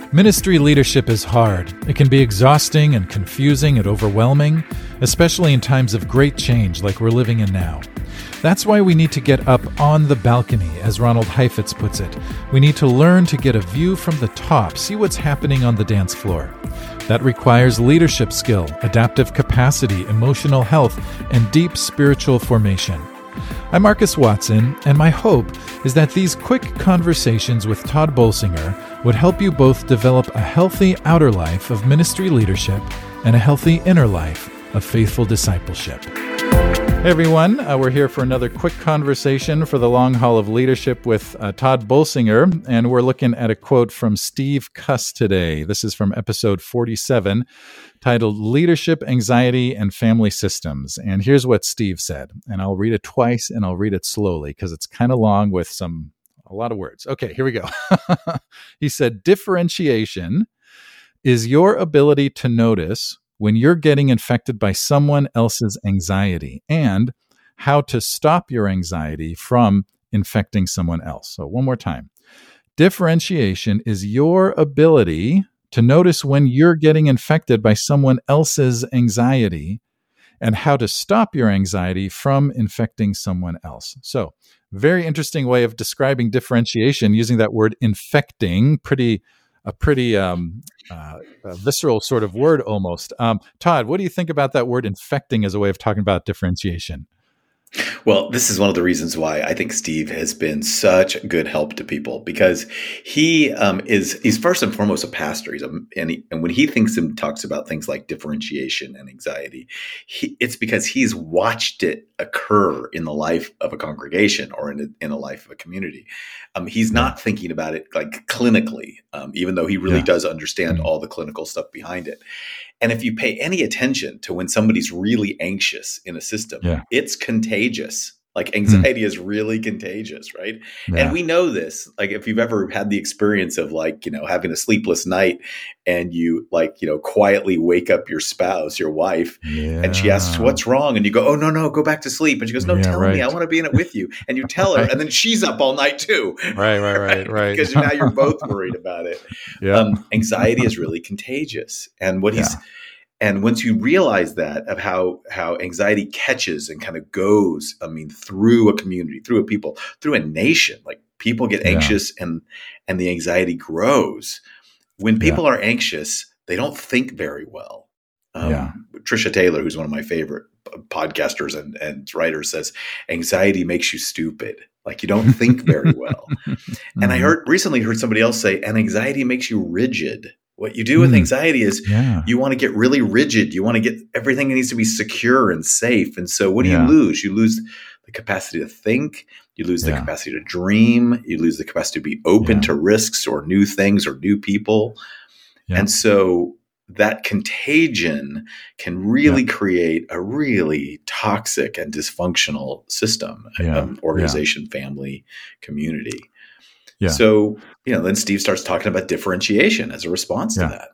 Ministry leadership is hard. It can be exhausting and confusing and overwhelming, especially in times of great change like we're living in now. That's why we need to get up on the balcony, as Ronald Heifetz puts it. We need to learn to get a view from the top, see what's happening on the dance floor. That requires leadership skill, adaptive capacity, emotional health, and deep spiritual formation. I'm Marcus Watson, and my hope is that these quick conversations with Todd Bolsinger would help you both develop a healthy outer life of ministry leadership and a healthy inner life of faithful discipleship. Hey everyone, we're here for another quick conversation for the long haul of leadership with Todd Bolsinger, and we're looking at a quote from Steve Cuss today. This is from episode 47, titled Leadership, Anxiety, and Family Systems. And here's what Steve said, and I'll read it twice and I'll read it slowly because it's kind of long with a lot of words. Okay, here we go. He said, differentiation is your ability to notice when you're getting infected by someone else's anxiety and how to stop your anxiety from infecting someone else. So one more time. Differentiation is your ability to notice when you're getting infected by someone else's anxiety and how to stop your anxiety from infecting someone else. So very interesting way of describing differentiation using that word infecting, a pretty visceral sort of word almost. Todd, what do you think about that word infecting as a way of talking about differentiation? Well, this is one of the reasons why I think Steve has been such a good help to people, because he's first and foremost a pastor. And when he thinks and talks about things like differentiation and anxiety, it's because he's watched it occur in the life of a congregation or in the life of a community. He's not thinking about it like clinically, even though he really does understand all the clinical stuff behind it. And if you pay any attention to when somebody's really anxious in a system, it's contagious. Like anxiety is really contagious, right? Yeah. And we know this. Like if you've ever had the experience of having a sleepless night and you quietly wake up your spouse, your wife, and she asks, what's wrong? And you go, oh, no, go back to sleep. And she goes, no, tell me, I want to be in it with you. And you tell her, and then she's up all night too. Right. Because now you're both worried about it. Yeah. Anxiety is really contagious. And And once you realize that of how anxiety catches and kind of goes, through a community, through a people, through a nation, like people get anxious and the anxiety grows. When people are anxious, they don't think very well. Tricia Taylor, who's one of my favorite podcasters and writers, says anxiety makes you stupid. Like you don't think very well. And I recently heard somebody else say, and anxiety makes you rigid. What you do with anxiety is you want to get really rigid. You want to get everything that needs to be secure and safe. And so what do you lose? You lose the capacity to think. You lose the capacity to dream. You lose the capacity to be open to risks or new things or new people. Yeah. And so that contagion can really create a really toxic and dysfunctional system, organization, family, community. Yeah. So, then Steve starts talking about differentiation as a response to that.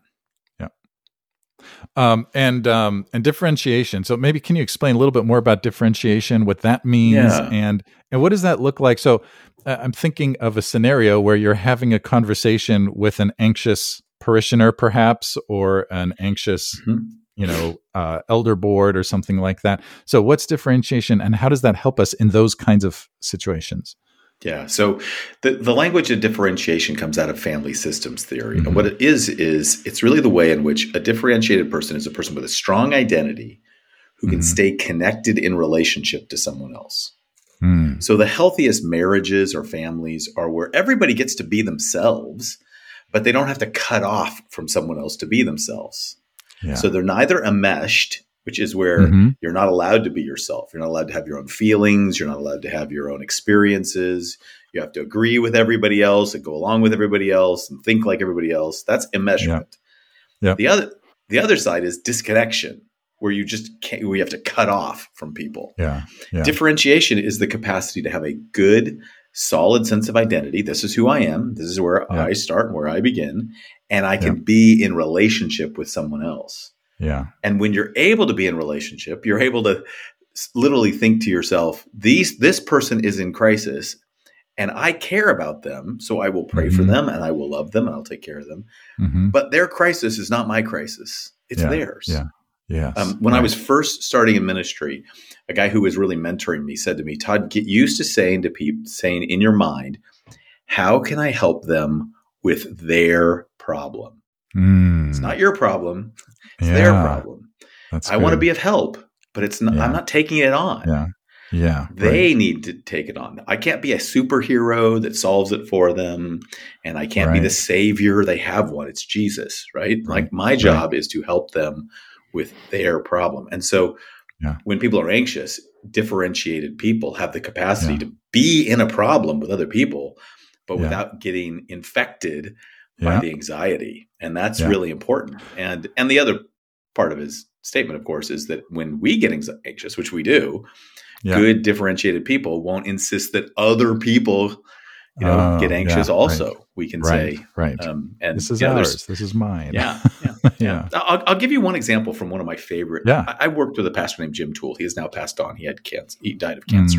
Yeah. And differentiation. So maybe can you explain a little bit more about differentiation, what that means, and what does that look like? So I'm thinking of a scenario where you're having a conversation with an anxious parishioner, perhaps, or an anxious, elder board or something like that. So what's differentiation, and how does that help us in those kinds of situations? Yeah. So the language of differentiation comes out of family systems theory. And what it is it's really the way in which a differentiated person is a person with a strong identity who can stay connected in relationship to someone else. So the healthiest marriages or families are where everybody gets to be themselves, but they don't have to cut off from someone else to be themselves. Yeah. So they're neither enmeshed, which is where you're not allowed to be yourself. You're not allowed to have your own feelings. You're not allowed to have your own experiences. You have to agree with everybody else and go along with everybody else and think like everybody else. That's enmeshment. Yeah. The other side is disconnection, where you just can't, where you have to cut off from people. Yeah. Differentiation is the capacity to have a good, solid sense of identity. This is who I am. This is where I start and where I begin. And I can be in relationship with someone else. Yeah. And when you're able to be in relationship, you're able to literally think to yourself, this person is in crisis and I care about them, so I will pray for them, and I will love them, and I'll take care of them. But their crisis is not my crisis. It's theirs. Yeah. Yes. When I was first starting in ministry, a guy who was really mentoring me said to me, Todd, get used to saying to people, saying in your mind, how can I help them with their problem? It's not your problem. It's their problem. I want to be of help, but it's not, I'm not taking it on. They need to take it on. I can't be a superhero that solves it for them, and I can't be the savior. They have one. It's Jesus, right? Like my job is to help them with their problem. And so when people are anxious, differentiated people have the capacity to be in a problem with other people, but without getting infected by the anxiety. And that's really important. And the other part of his statement, of course, is that when we get anxious, which we do, good differentiated people won't insist that other people get anxious also. We can say, and this is ours. This is mine. I'll give you one example from one of my favorite. I worked with a pastor named Jim Toole. He has now passed on. He had cancer. He died of cancer.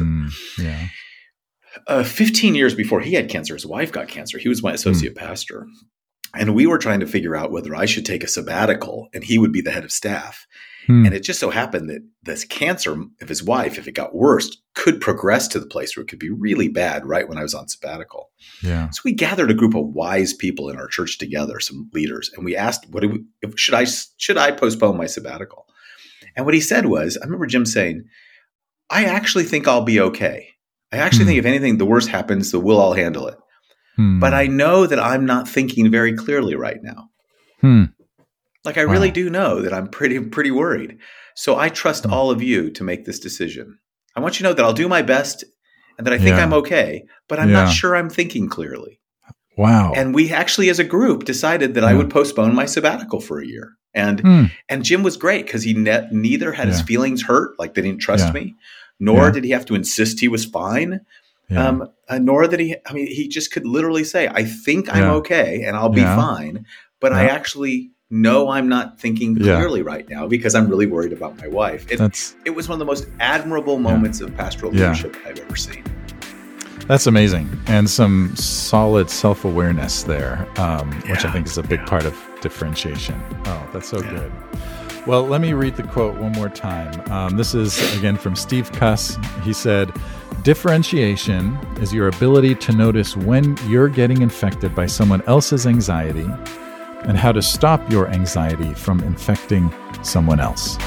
15 years before he had cancer, his wife got cancer. He was my associate pastor. And we were trying to figure out whether I should take a sabbatical and he would be the head of staff. And it just so happened that this cancer of his wife, if it got worse, could progress to the place where it could be really bad right when I was on sabbatical. So we gathered a group of wise people in our church together, some leaders, and we asked, should I postpone my sabbatical? And what he said was, I remember Jim saying, I actually think I'll be okay. I actually think if anything, the worst happens, so we'll all handle it. But I know that I'm not thinking very clearly right now. Like I really do know that I'm pretty worried. So I trust all of you to make this decision. I want you to know that I'll do my best and that I think I'm okay, but I'm not sure I'm thinking clearly. Wow. And we actually as a group decided that I would postpone my sabbatical for a year. And Jim was great because he neither had his feelings hurt, like they didn't trust me, nor did he have to insist he was fine. Nor that he just could literally say, I think I'm okay and I'll be fine, but I actually know I'm not thinking clearly right now because I'm really worried about my wife. It was one of the most admirable moments of pastoral leadership I've ever seen. That's amazing. And some solid self-awareness there, which I think is a big part of differentiation. Oh, that's so good. Well, let me read the quote one more time. This is, again, from Steve Cuss. He said, differentiation is your ability to notice when you're getting infected by someone else's anxiety and how to stop your anxiety from infecting someone else.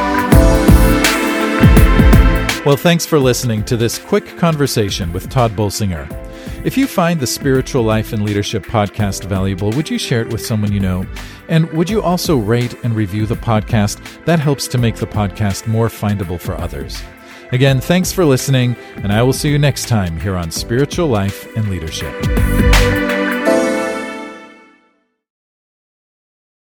Well, thanks for listening to this quick conversation with Todd Bolsinger. If you find the Spiritual Life and Leadership podcast valuable, would you share it with someone you know? And would you also rate and review the podcast? That helps to make the podcast more findable for others. Again, thanks for listening, and I will see you next time here on Spiritual Life and Leadership.